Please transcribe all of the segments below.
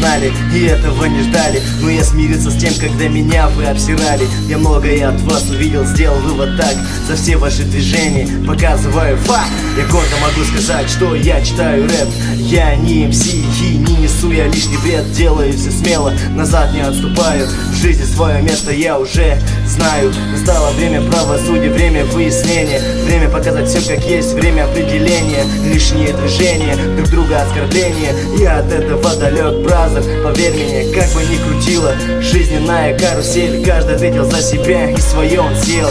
знали и этого не ждали. Но я смирился с тем, когда меня вы обсирали. Я многое от вас увидел, сделал вывод так. За все ваши движения показываю факт. Я гордо могу сказать, что я читаю рэп. Я не МС и не несу я лишний бред. Делаю все смело, назад не отступаю. В жизни свое место я уже знаю. Настало время правосудия, время выяснения. Время показать все как есть, время определения. Лишние движения, друг друга оскорбления. Я от этого далек, бразер, поверь мне. Как бы ни крутила жизненная карусель, каждый ответил за себя и свое он съел.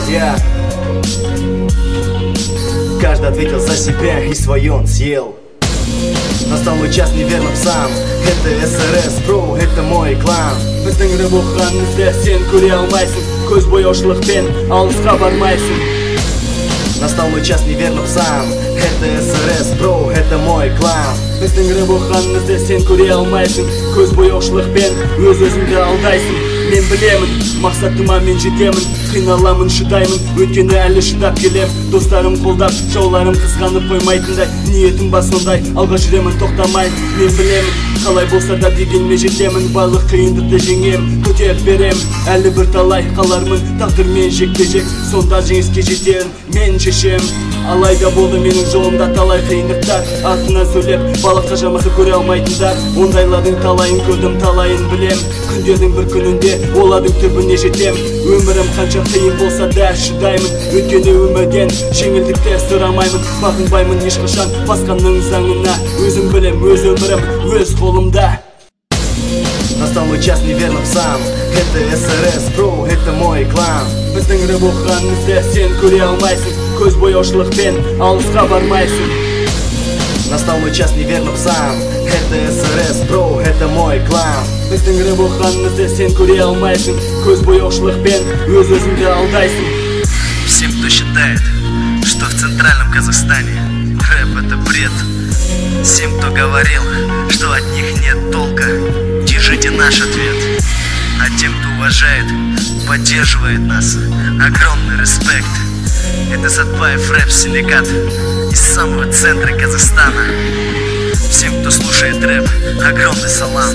Каждый ответил за себя и свое он съел. Настал мой час неверным сам. Это СРС, бро, это мой клан. Біздің рэп оқығанымызды сен көре алмайсың. Көз бояушылықпен алысқа бармайсың. Настал мой час неверным сам. Это СРС, бро, это мой клан. Біздің рэп оқығанымызды сен көре алмайсың. Көз бояушылықпен өз-өзіңді алдайсың. Мен білемін, мақсатыма мен жетемін. Қиналамын, шыдаймын, өткені әлі шыдап келем. Достарым қолдап, жауларым қызғанып қоймайтындай. Ниетім ба сондай, алға жүремін, тоқтамай. Мен білемін, қалай болса да дегенме жетемін. Барлық қиындықты жеңем, көтеріп берем. Әлі бір талай қалармын, тағдырмен жекпе-жек. Сонда жеңіске жетерін мен шешем. Алайда болды менің жолымда талай қиындықтар. Артынан сөйлеп, балыққа жамақы көре алмайтындар. Ондайлардың талайын көрдім, талайын білем. Күндердің бір күнінде оладың түбіне жетем. Өмірім қанша қиын болса да шыдаймын. Өткені өмірден жеңілдіктер сұрамаймын. Бағынбаймын ешқашан басқаның заңына. Өзім білем, өз өмірім өз қолымда. Настал мой час неверным сам. Это СРС, бро, это мой клан. Біздің рэп оқығанымызды сен көре алмайсың. Көз бояушылықпен алысқа бармайсың. Настал мой час неверным сам. Это СРС, бро, это мой клан. Біздің рэп оқығанымызды сен көре алмайсың. Көз бояушылықпен өз-өзіңді алдайсың. Всем, кто считает, что в центральном Казахстане рэп это бред, всем, кто говорил, что от них нет толка, держите наш ответ. А тем, кто уважает, поддерживает нас, огромный респект. Это Сатпаев рэп-синдикат из самого центра Казахстана. Всем, кто слушает рэп, огромный салам.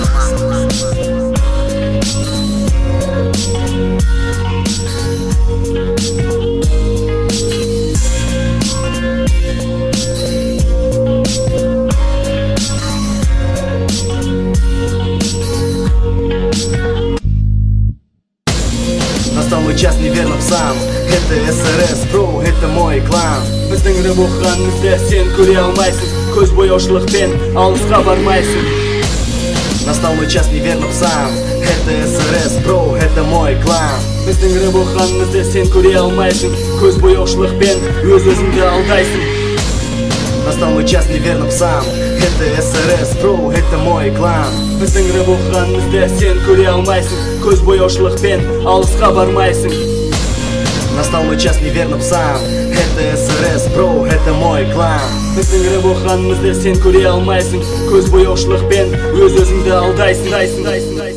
Настал мой час неверным сам. Это СРС, бро, это мой клан. Біздің рэп оқығанымызды сен көре алмайсың. Көз бояушылықпен алысқа бармайсың. Настал мой час неверным сам. Это СРС, бро, это мой клан. Біздің рэп оқығанымызды сен көре алмайсың. Көз бояушылықпен өз-өзіңді алдайсың. Настал мой час неверным сам. Это СРС, бро, это мой клан. Біздің рэп оқығанымызды сен көре алмайсың. Көз бояушылықпен алысқа бармайсың. Настал мой час неверным сам. Это СРС, бро, это мой клан. Біздің рэп оқығанымызды сен көре алмайсың. Көз бояушылықпен өз-өзіңді алдайсың.